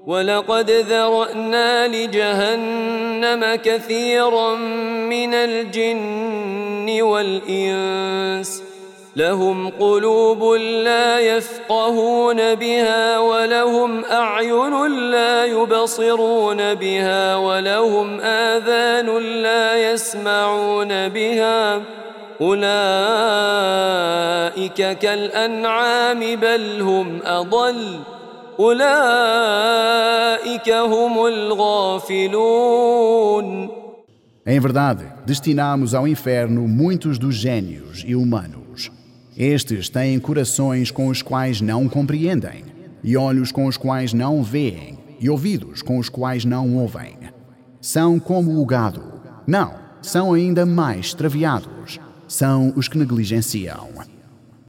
ولقد ذرأنا لجهنم كثيرا من الجن والإنس لهم قلوب لا يفقهون بها ولهم أعين لا يبصرون بها ولهم آذان لا يسمعون بها أولئك كالأنعام بل هم أضل أولئك هم الغافلون. Em verdade, destinamos ao inferno muitos dos gênios e humanos. Estes têm corações com os quais não compreendem, e olhos com os quais não veem, e ouvidos com os quais não ouvem. São como o gado. Não, são ainda mais extraviados. São os que negligenciam.